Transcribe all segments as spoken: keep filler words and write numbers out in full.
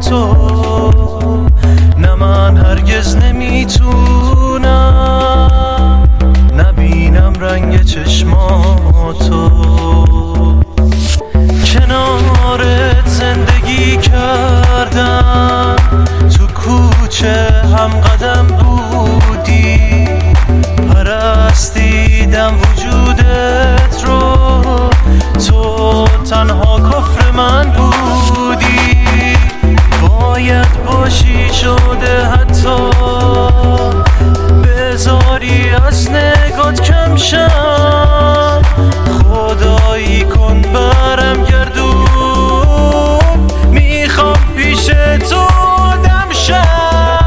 تو، نه من هرگز نمیتونم نبینم رنگ چشماتو. کنارت زندگی کردم، تو کوچه هم قدم بودی، پرستیدم وجودت رو، تو تنها کفر من بودی. باید باشی شده حتی بذاری از نگات کم شم، خدایی کن برم گردون، میخوام پیش تو دم شم.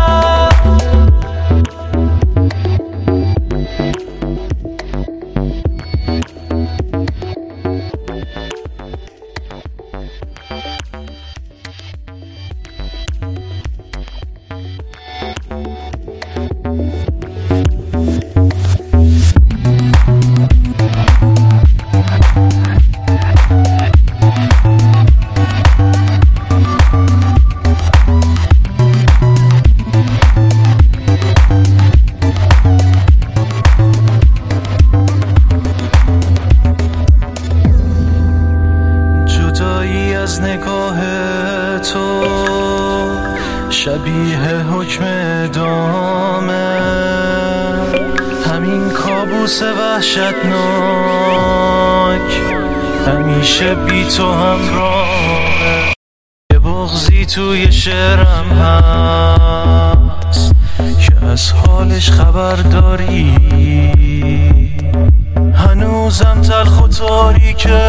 از نگاه تو شبیه حکم اعدامه، همین کابوس وحشتناک همیشه بی تو همراهه. یه بغضی توی شعرم هست که از حالش خبر داری، هنوزم تلخ و تاریکه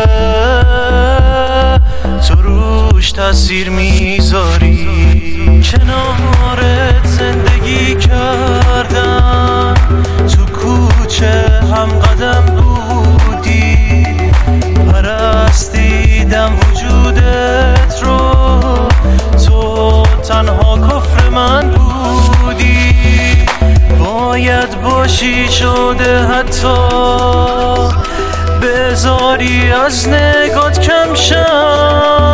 تو روش تاثیر میذاری. کنارت زندگی کردم، تو کوچه هم قدم بودی، پرستیدم وجودت رو، تو تنها کفر من بودی. باید باشی شده حتی بذاری از نگات کم شم،